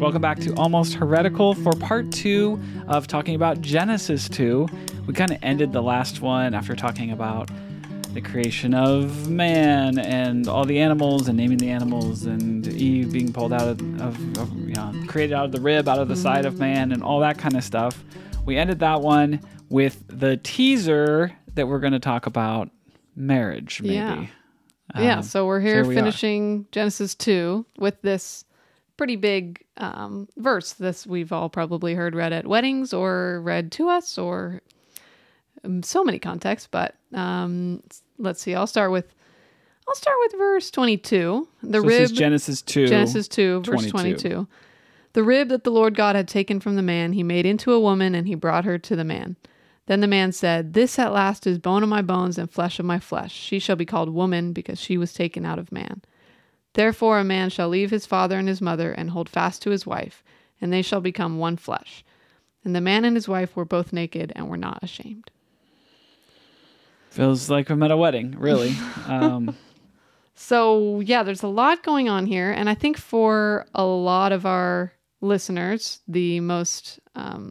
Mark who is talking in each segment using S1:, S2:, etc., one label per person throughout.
S1: Welcome back to Almost Heretical for part 2 of talking about Genesis 2. We kind of ended the last one after talking about the creation of man and all the animals and naming the animals and Eve being pulled out of created out of the rib, out of the side of man and all that kind of stuff. We ended that one with the teaser that we're going to talk about marriage, maybe.
S2: So we're here finishing Genesis 2 with this pretty big verse. This we've all probably heard read at weddings or read to us or so many contexts, but let's see. I'll start with verse 22.
S1: This is Genesis 2.
S2: Genesis 2, verse 22. The rib that the Lord God had taken from the man, he made into a woman, and he brought her to the man. Then the man said, "This at last is bone of my bones and flesh of my flesh. She shall be called woman, because she was taken out of man. Therefore a man shall leave his father and his mother and hold fast to his wife, and they shall become one flesh. And the man and his wife were both naked and were not ashamed."
S1: Feels like I'm at a wedding, really.
S2: So yeah, there's a lot going on here. And I think for a lot of our listeners, the most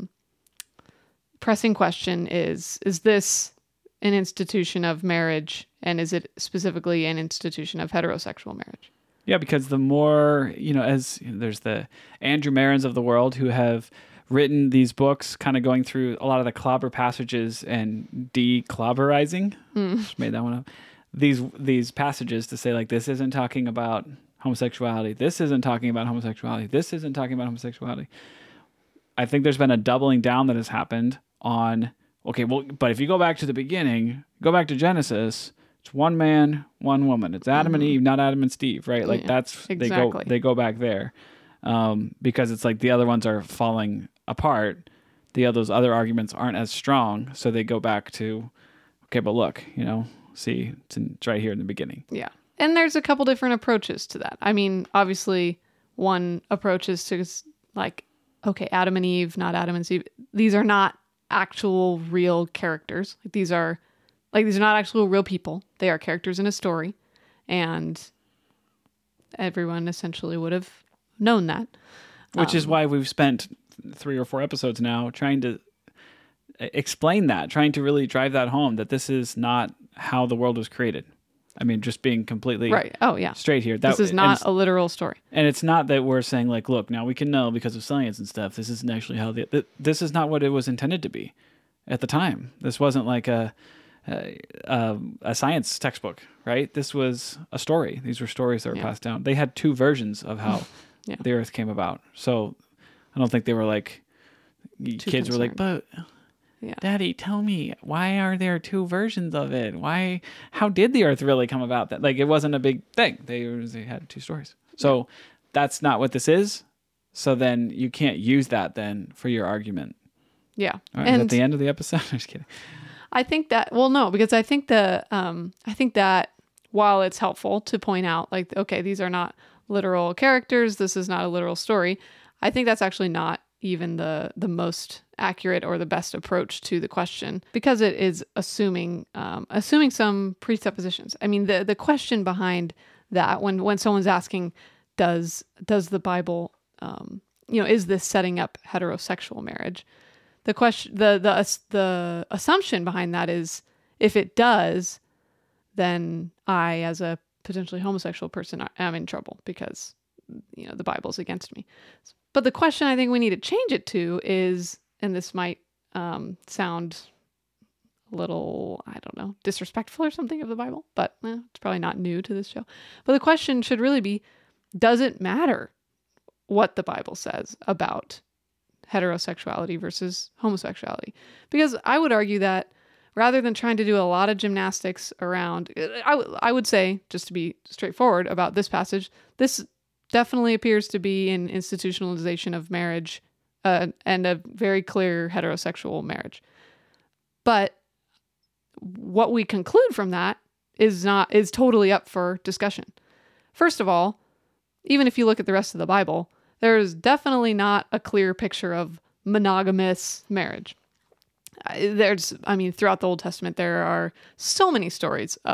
S2: pressing question is this an institution of marriage? And is it specifically an institution of heterosexual marriage?
S1: Yeah, because the more, as there's the Andrew Marrons of the world who have written these books kind of going through a lot of the clobber passages and de-clobberizing. Just made that one up. These passages to say, like, this isn't talking about homosexuality. This isn't talking about homosexuality. This isn't talking about homosexuality. I think there's been a doubling down that has happened on, okay, well, but if you go back to the beginning, go back to Genesis, it's one man, one woman. It's Adam and Eve, not Adam and Steve, right? Like that's
S2: exactly.
S1: They go back there because it's like the other ones are falling apart. Those other arguments aren't as strong, so they go back to, okay, but look, see, it's right here in the beginning.
S2: Yeah, and there's a couple different approaches to that. I mean, obviously, one approach is to like, okay, Adam and Eve, not Adam and Steve. These are not actual real characters. These are not actual real people. They are characters in a story, and everyone essentially would have known that.
S1: Which is why we've spent 3 or 4 episodes now trying to explain that, trying to really drive that home, that this is not how the world was created. I mean, just being completely
S2: right. Oh, yeah.
S1: Straight here.
S2: This is not a literal story.
S1: And it's not that we're saying, like, look, now we can know because of science and stuff. This isn't actually how this is not what it was intended to be at the time. This wasn't like a science textbook, right? This was a story. These were stories that were passed down. They had 2 versions of how the earth came about. So I don't think they were like, kids were like, but Daddy, tell me, why are there 2 versions of it? How did the earth really come about? That, like, it wasn't a big thing. They had 2 stories. So that's not what this is. So then you can't use that then for your argument.
S2: Yeah.
S1: All right, and is that the end of the episode? I'm just kidding.
S2: I think that, well, no, because I think that while it's helpful to point out, like, okay, these are not literal characters, this is not a literal story, I think that's actually not even the most accurate or the best approach to the question, because it is assuming some presuppositions. I mean, the question behind that, when someone's asking, does the Bible, is this setting up heterosexual marriage? The question, the assumption behind that is, if it does, then I, as a potentially homosexual person, am in trouble because, the Bible's against me. But the question I think we need to change it to is, and this might sound a little, I don't know, disrespectful or something of the Bible, but it's probably not new to this show. But the question should really be, does it matter what the Bible says about heterosexuality versus homosexuality? Because I would argue that rather than trying to do a lot of gymnastics around, I would say, just to be straightforward about this passage, this definitely appears to be an institutionalization of marriage and a very clear heterosexual marriage. But what we conclude from that is totally up for discussion. First of all, even if you look at the rest of the Bible, there's definitely not a clear picture of monogamous marriage. Throughout the Old Testament, there are so many stories of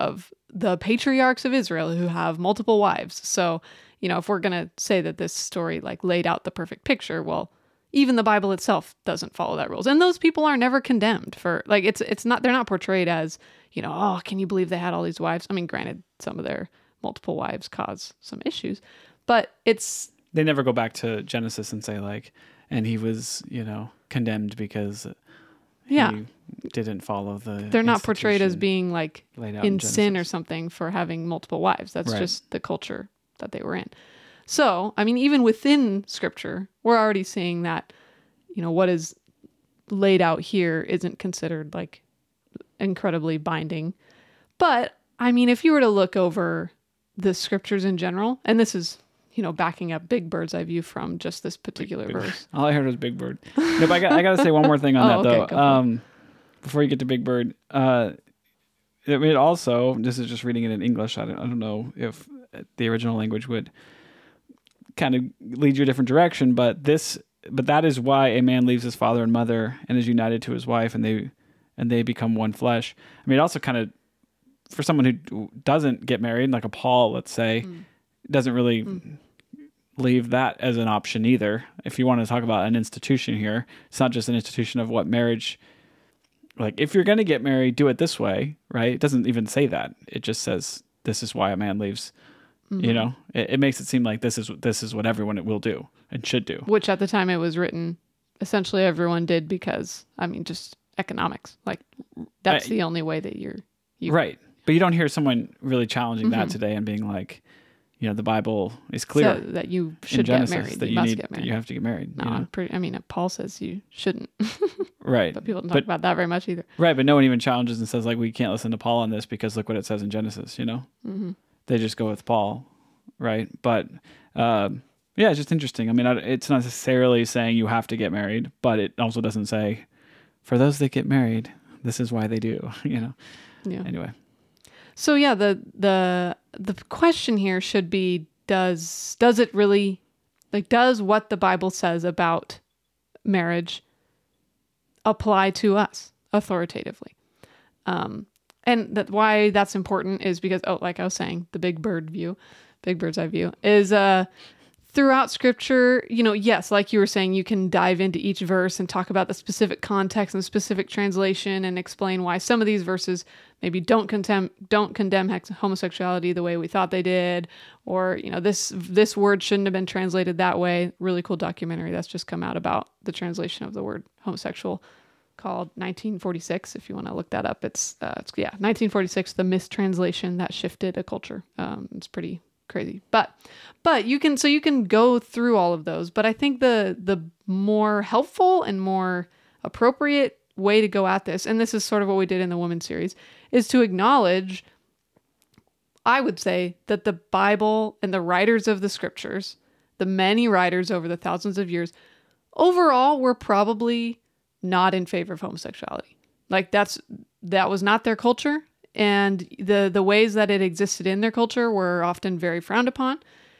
S2: the patriarchs of Israel who have multiple wives. So, if we're going to say that this story like laid out the perfect picture, well, even the Bible itself doesn't follow that rules. And those people are never condemned for like, it's not, they're not portrayed as, oh, can you believe they had all these wives? I mean, granted, some of their multiple wives cause some issues, but
S1: they never go back to Genesis and say like, and he was, condemned because he didn't follow
S2: they're not portrayed as being like in sin or
S1: Genesis.
S2: something for having multiple wives. That's
S1: Right.
S2: just the culture that they were in. So, I mean, even within scripture, we're already seeing that, what is laid out here isn't considered like incredibly binding. But I mean, if you were to look over the scriptures in general, and this is, backing up big bird's eye view from just this particular verse.
S1: All I heard was Big Bird. No, but I got to say one more thing on that
S2: okay, go for
S1: though. Before you get to Big Bird, it also, this is just reading it in English. I don't know if the original language would kind of lead you a different direction, but that is why a man leaves his father and mother and is united to his wife, and they become one flesh. I mean, it also kind of, for someone who doesn't get married, like a Paul, let's say, doesn't really leave that as an option either. If you want to talk about an institution here, it's not just an institution of what marriage, like if you're going to get married, do it this way, right? It doesn't even say that. It just says, this is why a man leaves. It makes it seem like this is what everyone will do and should do.
S2: Which at the time it was written, essentially everyone did because, I mean, just economics. Like that's the only way that you
S1: right. But you don't hear someone really challenging that today and being like, the Bible is clear
S2: so that you should
S1: Genesis,
S2: get married.
S1: that
S2: you must get married.
S1: That you have to get married.
S2: No, Paul says you shouldn't.
S1: Right.
S2: But people don't talk about that very much either.
S1: Right, but no one even challenges and says like, we can't listen to Paul on this because look what it says in Genesis. They just go with Paul, right? But it's just interesting. I mean, it's not necessarily saying you have to get married, but it also doesn't say for those that get married, this is why they do. Yeah. Anyway.
S2: So yeah, the question here should be: does it really, like, does what the Bible says about marriage apply to us authoritatively? And why that's important is because, like I was saying, the big bird's eye view is throughout scripture, yes, like you were saying, you can dive into each verse and talk about the specific context and specific translation and explain why some of these verses maybe don't condemn homosexuality the way we thought they did, or, this word shouldn't have been translated that way. Really cool documentary that's just come out about the translation of the word homosexual called 1946. If you want to look that up, it's 1946, the mistranslation that shifted a culture. It's pretty crazy, but you can go through all of those. But I think the more helpful and more appropriate way to go at this, and this is sort of what we did in the women's series, is to acknowledge, I would say, that the Bible and the writers of the scriptures, the many writers over the thousands of years, overall were probably not in favor of homosexuality. Like that was not their culture. And the ways that it existed in their culture were often very frowned upon.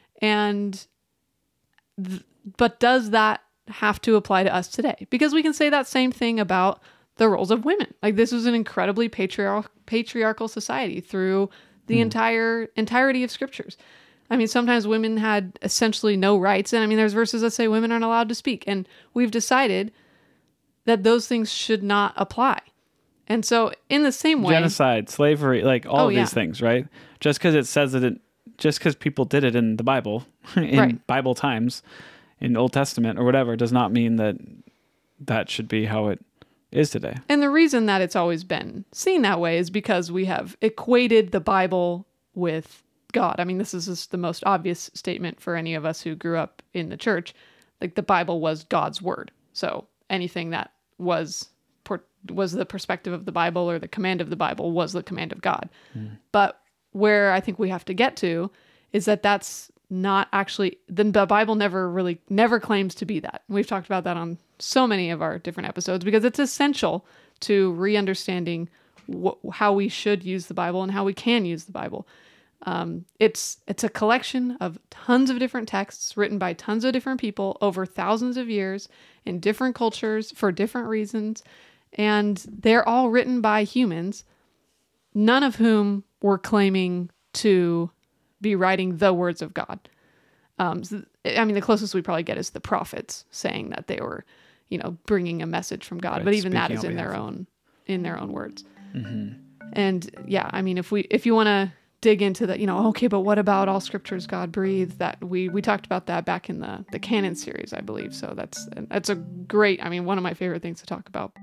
S2: But does that have to apply to us today? Because we can say that same thing about the roles of women. Like this was an incredibly patriarchal society through the entirety of scriptures. I mean, sometimes women had essentially no rights. And I mean, there's verses that say women aren't allowed to speak. And we've decided that those things should not apply. And so in the same way,
S1: genocide, slavery, like all of these things, right? Just because it says that just because people did it in the Bible, in Bible times, in Old Testament or whatever, does not mean that should be how it is today.
S2: And the reason that it's always been seen that way is because we have equated the Bible with God. I mean, this is just the most obvious statement for any of us who grew up in the church. Like the Bible was God's word. So anything that was the perspective of the Bible or the command of the Bible was the command of God. But where I think we have to get to is that that's not actually, the Bible never claims to be that. We've talked about that on so many of our different episodes because it's essential to re-understanding how we should use the Bible and how we can use the Bible. It's a collection of tons of different texts written by tons of different people over thousands of years in different cultures for different reasons. And they're all written by humans, none of whom were claiming to be writing the words of God. The closest we probably get is the prophets saying that they were, bringing a message from God.
S1: Right,
S2: but even that
S1: speaking
S2: is
S1: on
S2: in their own words.
S1: Mm-hmm.
S2: And yeah, if you want to dig into that, okay, but what about all scriptures God breathed? That we talked about that back in the canon series, I believe. So that's a great, one of my favorite things to talk about.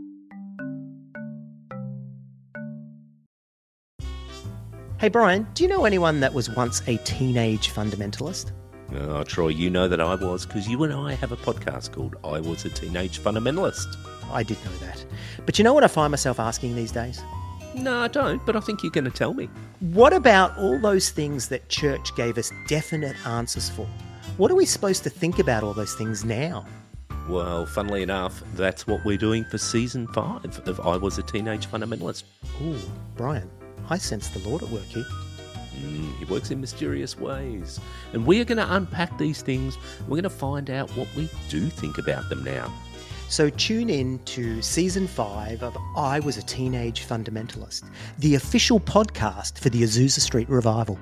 S3: Hey Brian, do you know anyone that was once a teenage fundamentalist?
S4: Oh, Troy, you know that I was, because you and I have a podcast called I Was a Teenage Fundamentalist.
S3: I did know that. But you know what I find myself asking these days?
S4: No, I don't, but I think you're going to tell me.
S3: What about all those things that church gave us definite answers for? What are we supposed to think about all those things now?
S4: Well, funnily enough, that's what we're doing for Season 5 of I Was a Teenage Fundamentalist.
S3: Ooh, Brian, I sense the Lord at work here.
S4: He works in mysterious ways. And we are going to unpack these things. We're going to find out what we do think about them now.
S3: So tune in to Season 5 of I Was a Teenage Fundamentalist, the official podcast for the Azusa Street Revival.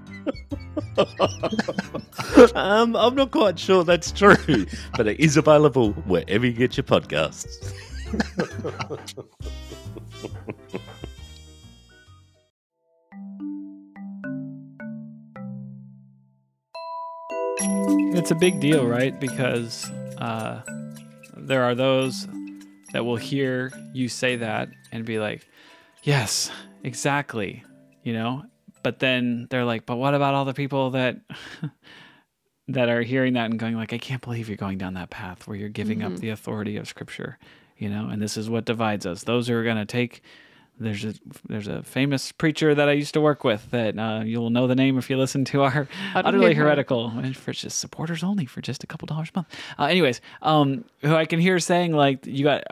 S4: I'm not quite sure that's true, but it is available wherever you get your podcasts.
S1: It's a big deal, right? Because there are those that will hear you say that and be like, yes, exactly, But then they're like, but what about all the people that that are hearing that and going like, I can't believe you're going down that path where you're giving up the authority of Scripture, and this is what divides us. Those who are going to take... There's a famous preacher that I used to work with that you'll know the name if you listen to our Utterly Heretical, for just supporters only for just a couple dollars a month. Who I can hear saying like,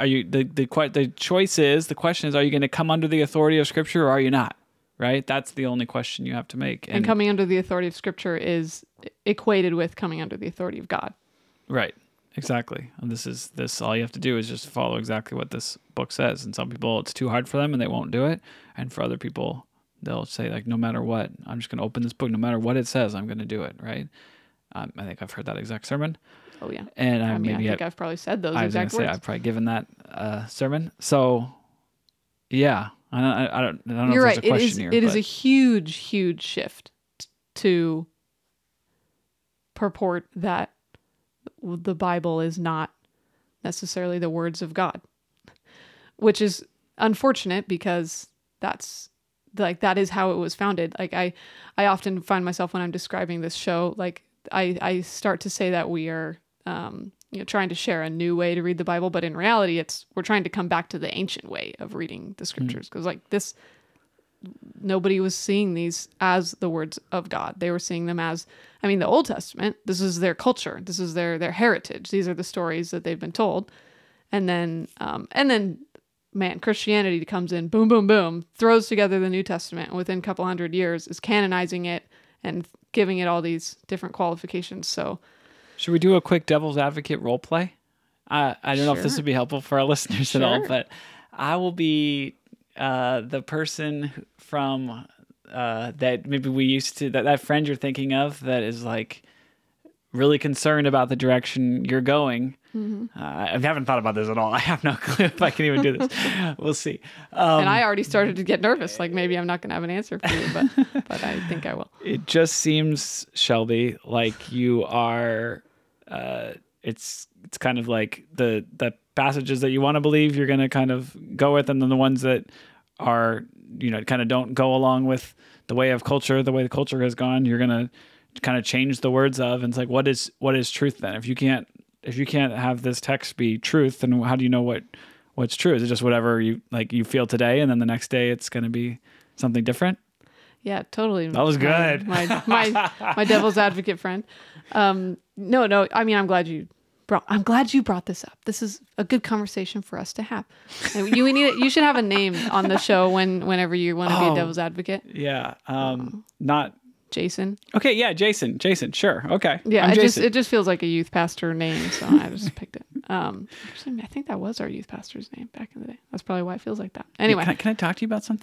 S1: the choice is, the question is, are you going to come under the authority of Scripture or are you not? Right? That's the only question you have to make.
S2: And coming under the authority of Scripture is equated with coming under the authority of God.
S1: Right. Exactly. And this all you have to do is just follow exactly what this book says. And some people, it's too hard for them and they won't do it. And for other people, they'll say like, no matter what, I'm just going to open this book. No matter what it says, I'm going to do it. Right. I think I've heard that exact sermon.
S2: Oh yeah.
S1: And
S2: I think I've probably said those exact words.
S1: I've probably given that sermon. So yeah, I don't know.
S2: You're
S1: if
S2: right.
S1: There's a question here,
S2: it is a huge, huge shift to purport that the Bible is not necessarily the words of God, which is unfortunate because that is how it was founded. Like I often find myself when I'm describing this show, like I start to say that we are, trying to share a new way to read the Bible, but in reality, we're trying to come back to the ancient way of reading the Scriptures because nobody was seeing these as the words of God. They were seeing them as, the Old Testament, this is their culture. This is their heritage. These are the stories that they've been told. And then Christianity comes in, boom, boom, boom, throws together the New Testament, and within a couple hundred years is canonizing it and giving it all these different qualifications. So
S1: should we do a quick devil's advocate role play? I don't know if this would be helpful for our listeners at all, but I will be the person from that maybe we used to, that friend you're thinking of that is like really concerned about the direction you're going. Mm-hmm. I haven't thought about this at all. I have no clue if I can even do this. We'll see.
S2: And I already started to get nervous. Like maybe I'm not going to have an answer for you, but I think I will.
S1: It just seems, Shelby, like you are, it's kind of like the passages that you want to believe you're going to kind of go with, and then the ones that are, kind of don't go along with the way of culture, the way the culture has gone, you're going to kind of change the words of. And it's like, what is truth then? If you can't have this text be truth, then how do you know what's true? Is it just whatever you feel today, and then the next day it's going to be something different?
S2: Yeah, totally.
S1: That was good.
S2: My devil's advocate friend. No. I'm glad you brought this up. This is a good conversation for us to have. You should have a name on the show whenever you want to be a devil's advocate.
S1: Yeah. Not
S2: Jason.
S1: Okay. Yeah. Jason. Sure. Okay.
S2: Yeah. It just feels like a youth pastor name, so I just picked it. Actually, I think that was our youth pastor's name back in the day. That's probably why it feels like that. Anyway,
S1: can I talk to you about something?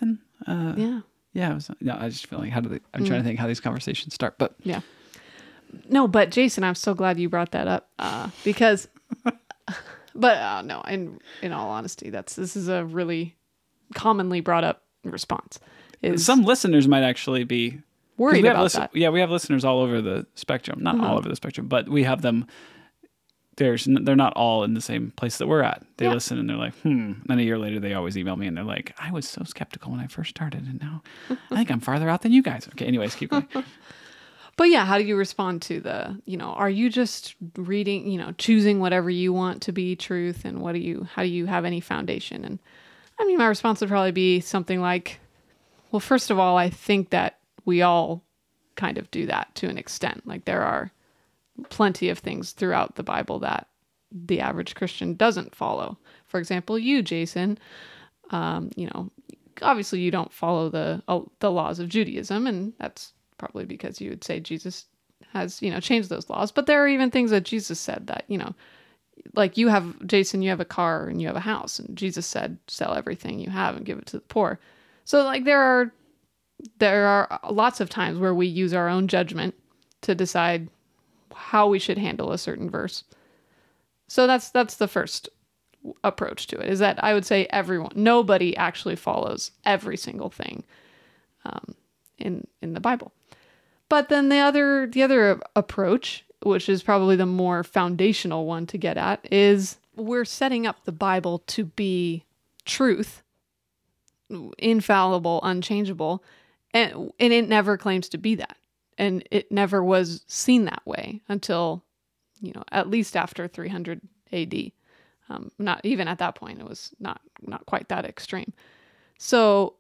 S2: Yeah.
S1: Yeah, I just feel like I'm trying to think how these conversations start, but
S2: Yeah. No, but Jason, I'm so glad you brought that up because, no, in all honesty, this is a really commonly brought up response. Is
S1: some listeners might actually be
S2: worried about that.
S1: Yeah, we have listeners all over the spectrum, not all over the spectrum, but we have them. They're not all in the same place that we're at. They listen and they're like, And then a year later, they always email me and they're like, I was so skeptical when I first started, and now I think I'm farther out than you guys. Okay, anyways, keep going.
S2: But yeah, how do you respond to are you just reading, choosing whatever you want to be truth, and how do you have any foundation? And I mean, my response would probably be something like, well, first of all, I think that we all kind of do that to an extent. Like there are plenty of things throughout the Bible that the average Christian doesn't follow. For example, you, Jason, obviously you don't follow the laws of Judaism, and that's probably because you would say Jesus has, changed those laws. But there are even things that Jesus said that, like you have, Jason, you have a car and you have a house, and Jesus said, sell everything you have and give it to the poor. So like there are lots of times where we use our own judgment to decide how we should handle a certain verse. So that's the first approach to it, is that I would say nobody actually follows every single thing in the Bible. But then the other approach, which is probably the more foundational one to get at, is we're setting up the Bible to be truth, infallible, unchangeable, and it never claims to be that. And it never was seen that way until, at least after 300 AD. Not even at that point, it was not quite that extreme. So,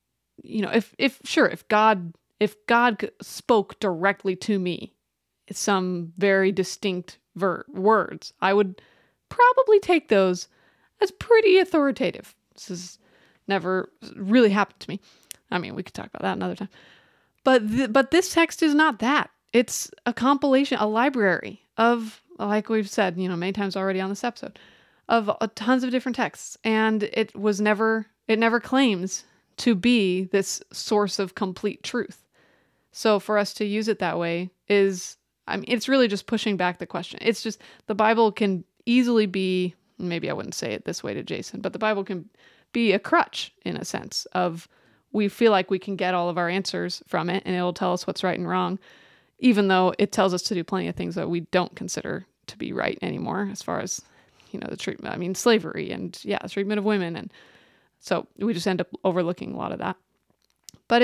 S2: if God spoke directly to me, some very distinct words, I would probably take those as pretty authoritative. This has never really happened to me. I mean, we could talk about that another time. But this text is not that. It's a compilation, a library of, like we've said, many times already on this episode, of tons of different texts. And it never claims to be this source of complete truth. So for us to use it that way it's really just pushing back the question. It's just, the Bible can easily be, maybe I wouldn't say it this way to Jason, but the Bible can be a crutch in a sense of, we feel like we can get all of our answers from it and it'll tell us what's right and wrong, even though it tells us to do plenty of things that we don't consider to be right anymore, as far as, the treatment, slavery and treatment of women. And so we just end up overlooking a lot of that. But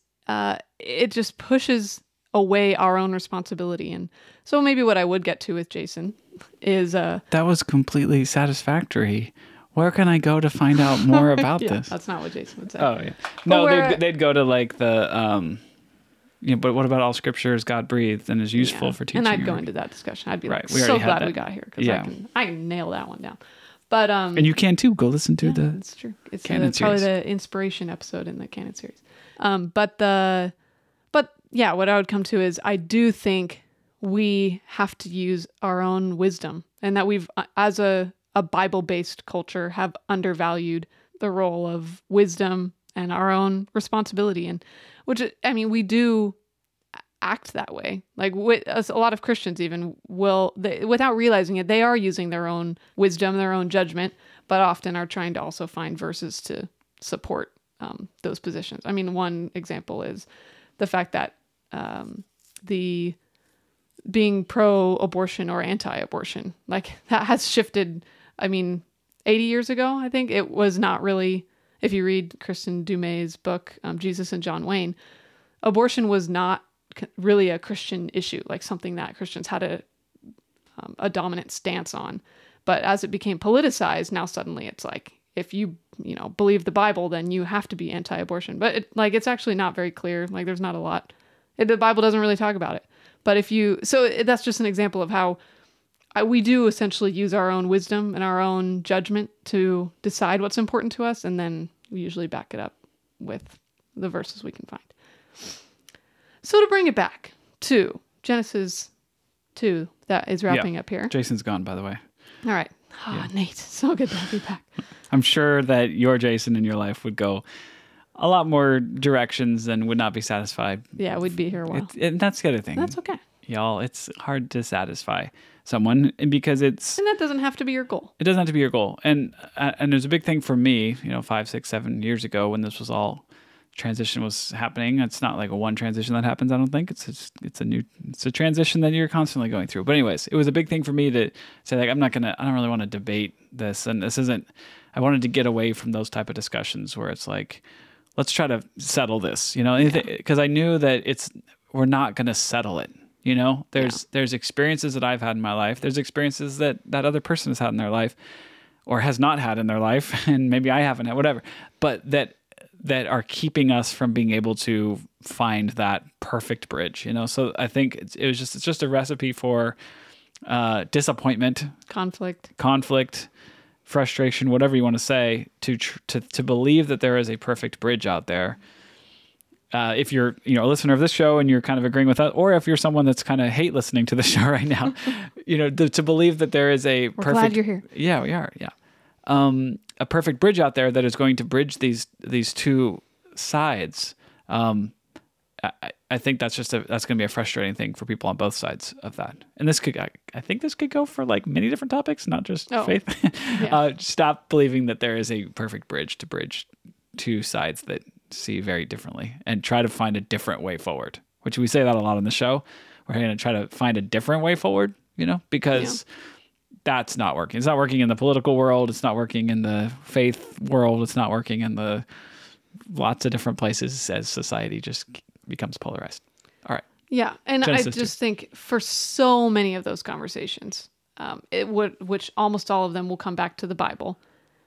S2: it just pushes away our own responsibility. And so maybe what I would get to with Jason is... that
S1: was completely satisfactory. Where can I go to find out more about this?
S2: That's not what Jason would say.
S1: Oh, yeah. No, they'd go to like the, but what about all scripture is God breathed and is useful for teaching?
S2: And I'd go into that discussion. I'd be
S1: right.
S2: so glad we got here because I can nail that one down. But and
S1: you can too. Go listen to the.
S2: That's true. It's
S1: Canon
S2: probably
S1: series.
S2: the inspiration episode in the Canon series. But what I would come to is I do think we have to use our own wisdom, and that we've, as a Bible-based culture, have undervalued the role of wisdom and our own responsibility. And we do act that way. Like a lot of Christians even without realizing it, they are using their own wisdom, their own judgment, but often are trying to also find verses to support those positions. I mean, one example is the fact that the being pro-abortion or anti-abortion, like that has shifted. 80 years ago, I think it was not really, if you read Kristen Dumais' book, Jesus and John Wayne, abortion was not really a Christian issue, like something that Christians had a dominant stance on. But as it became politicized, now suddenly it's like, if you believe the Bible, then you have to be anti-abortion. But it's actually not very clear. Like there's not a lot. The Bible doesn't really talk about it. But that's just an example of how we do essentially use our own wisdom and our own judgment to decide what's important to us, and then we usually back it up with the verses we can find. So to bring it back to Genesis 2, that is wrapping up here.
S1: Jason's gone, by the way.
S2: All right. Nate, so good to have you back.
S1: I'm sure that your Jason in your life would go, a lot more directions and would not be satisfied.
S2: Yeah, we'd be here a while.
S1: And that's the other thing.
S2: That's okay.
S1: Y'all, it's hard to satisfy someone because
S2: And that doesn't have to be your goal.
S1: it doesn't have to be your goal. And there's a big thing for me, 5, 6, 7 years ago when this was all transition was happening. It's not like a one transition that happens. I don't think it's a transition that you're constantly going through. But anyways, it was a big thing for me to say like, I don't really want to debate this. And I wanted to get away from those type of discussions where it's like, let's try to settle this, because I knew that we're not going to settle it. There's experiences that I've had in my life. There's experiences that other person has had in their life or has not had in their life. And maybe I haven't had, whatever, but that are keeping us from being able to find that perfect bridge, So I think it's just a recipe for disappointment, conflict, frustration, whatever you want to say, to believe that there is a perfect bridge out there. If you're a listener of this show and you're kind of agreeing with that, or if you're someone that's kind of hate listening to the show right now, to believe that there is a perfect.
S2: We're glad you're here.
S1: Yeah, we are. Yeah. A perfect bridge out there that is going to bridge these two sides. I think that's going to be a frustrating thing for people on both sides of that. And I think this could go for like many different topics, not just faith.
S2: Yeah.
S1: Stop believing that there is a perfect bridge to bridge two sides that see very differently and try to find a different way forward, which we say that a lot on the show. We're going to try to find a different way forward, because that's not working. It's not working in the political world. It's not working in the faith world. It's not working in the lots of different places as society just becomes polarized. All right.
S2: Yeah. And
S1: Genesis
S2: I just think for so many of those conversations, which almost all of them will come back to the Bible.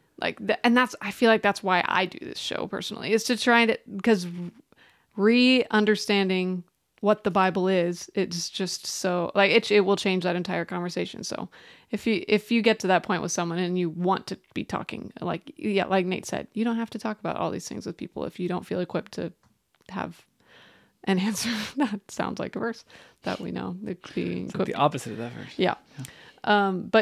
S2: I feel like that's why I do this show personally, is to try because re-understanding what the Bible is, it's just so it will change that entire conversation. So if you get to that point with someone and you want to be talking, like Nate said, you don't have to talk about all these things with people if you don't feel equipped to have an answer. That sounds like a verse that we know.
S1: It's like the opposite of that verse.
S2: Yeah. But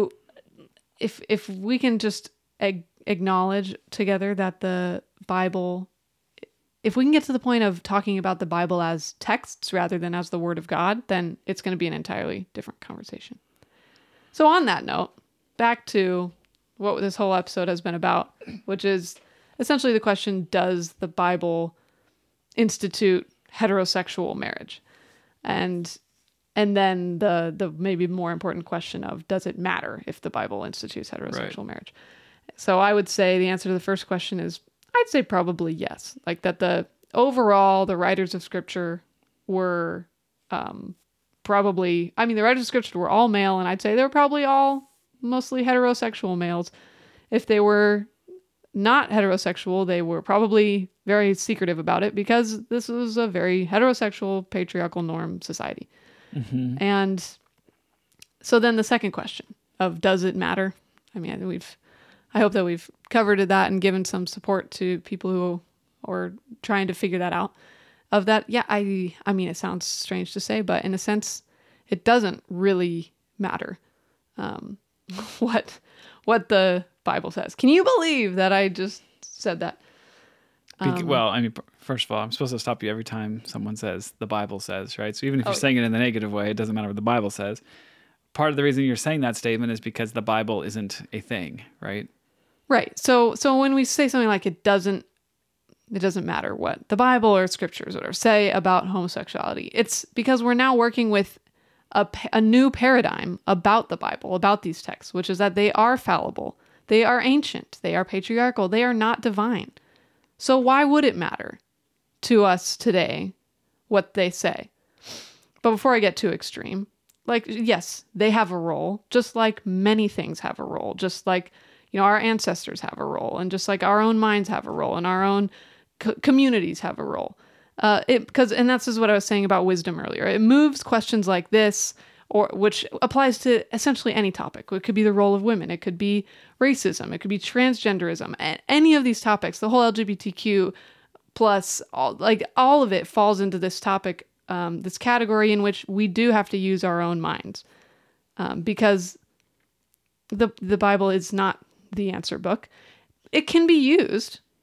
S2: if we can just acknowledge together that the Bible, if we can get to the point of talking about the Bible as texts rather than as the Word of God, then it's going to be an entirely different conversation. So on that note, back to what this whole episode has been about, which is essentially the question, does the Bible institute heterosexual marriage? And then the maybe more important question of, does it matter if the Bible institutes heterosexual marriage? So I would say the answer to the first question is, I'd say probably yes. Like that the writers of Scripture were the writers of Scripture were all male, and I'd say they were probably all mostly heterosexual males. If they were not heterosexual, they were probably very secretive about it because this was a very heterosexual, patriarchal norm society. Mm-hmm. And so then the second question of, does it matter? I mean, I hope that we've covered that and given some support to people who are trying to figure that out. Of that, yeah, I mean, it sounds strange to say, but in a sense, it doesn't really matter what the Bible says. Can you believe that I just said that?
S1: Well, I mean, first of all, I'm supposed to stop you every time someone says the Bible says, right? So even if you're saying it in the negative way, it doesn't matter what the Bible says. Part of the reason you're saying that statement is because the Bible isn't a thing, right?
S2: Right. So when we say something like it doesn't matter what the Bible or scriptures or say about homosexuality, it's because we're now working with a new paradigm about the Bible, about these texts, which is that they are fallible, they are ancient, they are patriarchal, they are not divine. So why would it matter to us today what they say? But before I get too extreme, yes, they have a role, just like many things have a role, just like, our ancestors have a role, and just like our own minds have a role, and our own communities have a role. And that's just what I was saying about wisdom earlier. It moves questions like this, which applies to essentially any topic. It could be the role of women. It could be racism. It could be transgenderism. Any of these topics, the whole LGBTQ plus, all of it falls into this topic, this category in which we do have to use our own minds, because the Bible is not the answer book. It can be used.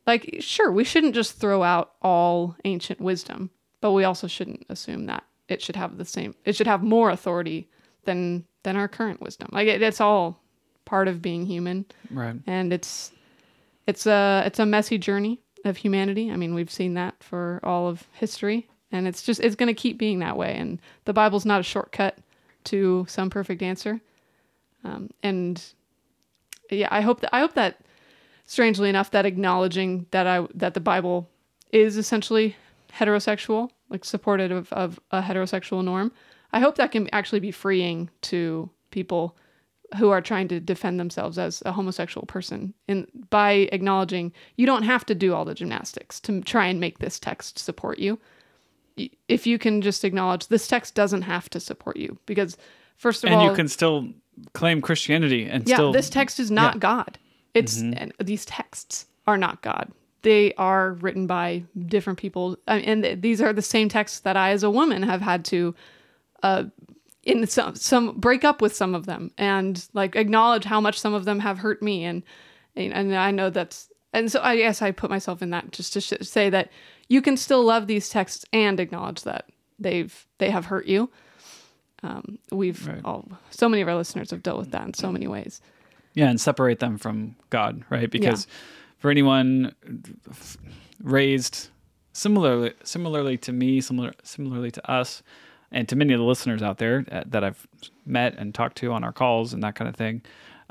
S2: like, sure, we shouldn't just throw out all ancient wisdom, but we also shouldn't assume that it should have more authority than our current wisdom. Like it's all part of being human.
S1: Right.
S2: And it's a messy journey of humanity. I mean, we've seen that for all of history, and it's going to keep being that way. And the Bible's not a shortcut to some perfect answer. And yeah, I hope that strangely enough, that acknowledging that the Bible is essentially heterosexual, like supportive of a heterosexual norm, I hope that can actually be freeing to people who are trying to defend themselves as a homosexual person, by acknowledging you don't have to do all the gymnastics to try and make this text support you. If you can just acknowledge this text doesn't have to support you, because first of all,
S1: and you can still claim Christianity and still.
S2: This text is not God. And these texts are not God. They are written by different people, and these are the same texts that I, as a woman, have had to in some break up with some of them, and like acknowledge how much some of them have hurt me, and I know and so I guess I put myself in that just to say that you can still love these texts and acknowledge that they have hurt you. So many of our listeners have dealt with that in so many ways.
S1: Yeah, and separate them from God, right? Because for anyone raised similarly to me, similarly to us, and to many of the listeners out there that I've met and talked to on our calls and that kind of thing,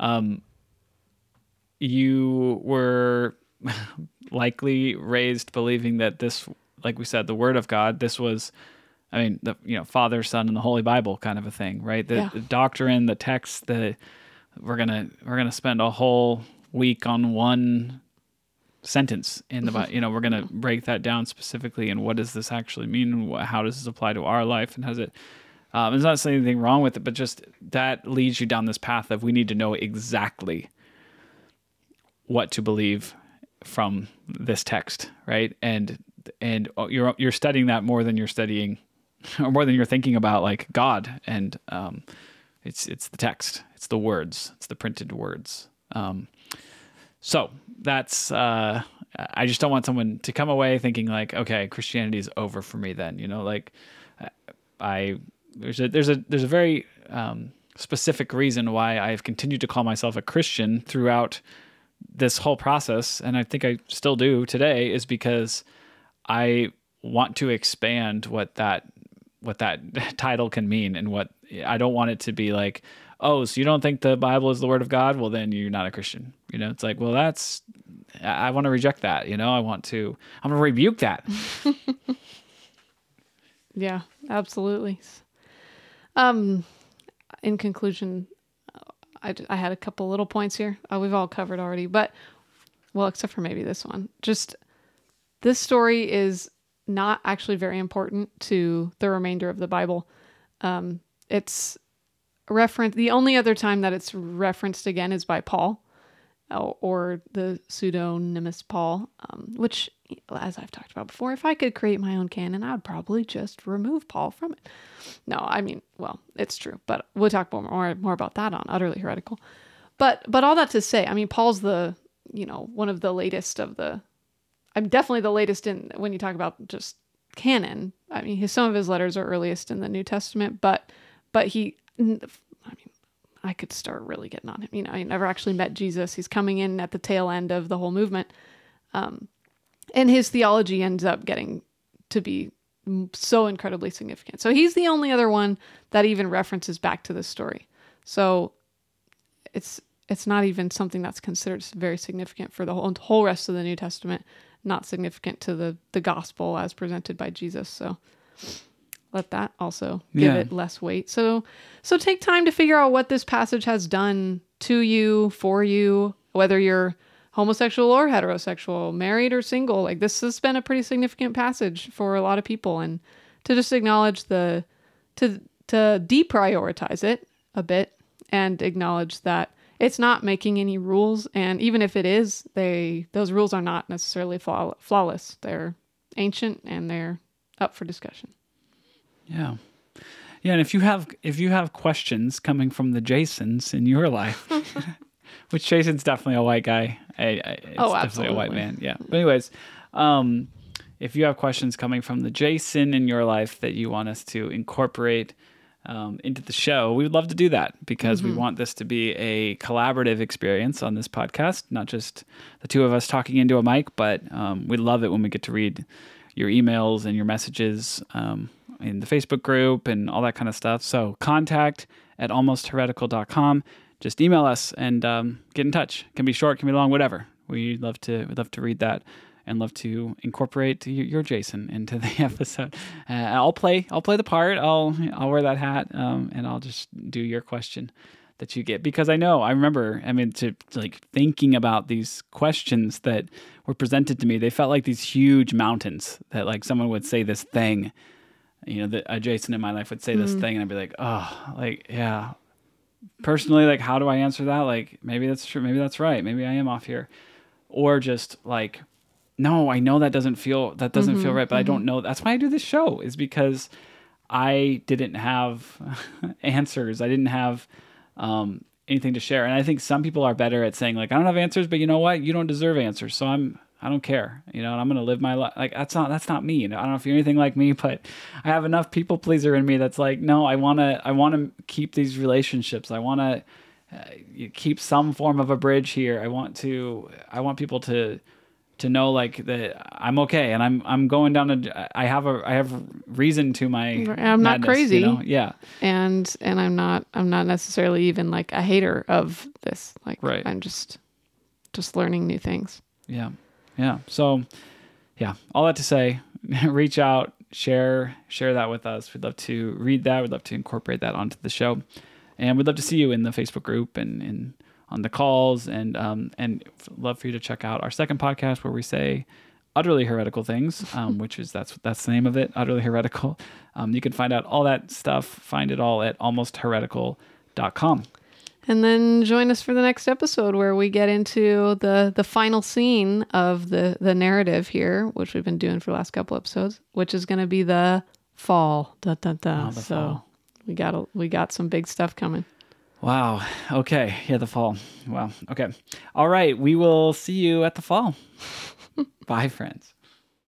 S1: you were likely raised believing that this, like we said, the Word of God, this was, I mean, Father, Son, and the Holy Bible kind of a thing, right? The doctrine, the text, we're gonna spend a whole week on one sentence in the Bible. We're gonna break that down specifically, and what does this actually mean, and how does this apply to our life, and has it? There's not saying anything wrong with it, but just that leads you down this path of we need to know exactly what to believe from this text, right? And you're studying that more than you're studying, or more than you're thinking about like God, and it's the text, it's the words, it's the printed words. So that's I just don't want someone to come away thinking like, okay, Christianity is over for me then. There's a very specific reason why I've continued to call myself a Christian throughout this whole process, and I think I still do today, is because I want to expand what that title can mean, and what I don't want it to be like, oh, so you don't think the Bible is the Word of God? Well, then you're not a Christian. It's like, well, I want to reject that. I'm going to rebuke that.
S2: Yeah, absolutely. In conclusion, I had a couple little points here. We've all covered already, but well, except for maybe this one. Just this story is not actually very important to the remainder of the Bible. It's referenced. The only other time that it's referenced again is by Paul, or the pseudonymous Paul, which, as I've talked about before, if I could create my own canon, I would probably just remove Paul from it. No, I mean, well, it's true, but we'll talk more about that on Utterly Heretical. But all that to say, I mean, Paul's one of the latest of the. I'm definitely the latest in when you talk about just canon. I mean, some of his letters are earliest in the New Testament, but he. I mean, I could start really getting on him. He never actually met Jesus. He's coming in at the tail end of the whole movement. And his theology ends up getting to be so incredibly significant. So he's the only other one that even references back to this story. So it's not even something that's considered very significant for the whole rest of the New Testament, not significant to the gospel as presented by Jesus. So let that also give it less weight. So take time to figure out what this passage has done to you, for you, whether you're homosexual or heterosexual, married or single. Like, this has been a pretty significant passage for a lot of people, and to just acknowledge to deprioritize it a bit and acknowledge that it's not making any rules, and even if it is, those rules are not necessarily flawless. They're ancient and they're up for discussion.
S1: Yeah. Yeah, and if you have questions coming from the Jasons in your life, Which Jason's definitely a white guy. It's definitely a white
S2: absolutely.
S1: man. Yeah. But anyways, if you have questions coming from the Jason in your life that you want us to incorporate into the show, we would love to do that because we want this to be a collaborative experience on this podcast, not just the two of us talking into a mic, but we love it when we get to read your emails and your messages in the Facebook group and all that kind of stuff. So contact@almostheretical.com. Just email us and get in touch. Can be short, can be long, whatever. We'd love to read that and love to incorporate your Jason into the episode. I'll play the part. I'll wear that hat, and I'll just do your question that you get, because I remember, to like thinking about these questions that were presented to me, they felt like these huge mountains that like someone would say this thing, that a Jason in my life would say this thing, and I'd be like, oh, like, yeah. Personally, like, how do I answer that? Like, maybe that's true. Maybe that's right. Maybe I am off here. Or just like, no, I know that doesn't feel right, but I don't know. That's why I do this show, is because I didn't have answers. I didn't have anything to share. And I think some people are better at saying like, I don't have answers, but you know what? You don't deserve answers. So I don't care, and I'm going to live my life. Like, that's not me. I don't know if you're anything like me, but I have enough people pleaser in me that's like, no, I want to keep these relationships. I want to keep some form of a bridge here. I want people to know like that I'm okay, and I'm going down I have reason to my
S2: I'm not
S1: madness,
S2: crazy.
S1: Yeah.
S2: And I'm not necessarily even like a hater of this. Like,
S1: Right.
S2: I'm just learning new things.
S1: Yeah. Yeah. So, yeah, all that to say, reach out, share that with us. We'd love to read that. We'd love to incorporate that onto the show. And we'd love to see you in the Facebook group and on the calls, and love for you to check out our second podcast where we say utterly heretical things, which is that's the name of it, Utterly Heretical. You can find out all that stuff, find it all at almostheretical.com.
S2: And then join us for the next episode where we get into the final scene of the narrative here, which we've been doing for the last couple episodes, which is going to be the fall.
S1: Oh, the
S2: So
S1: fall.
S2: we got some big stuff coming.
S1: Wow. Okay. Yeah, the fall. Wow. Okay. All right. We will see you at the fall. Bye, friends.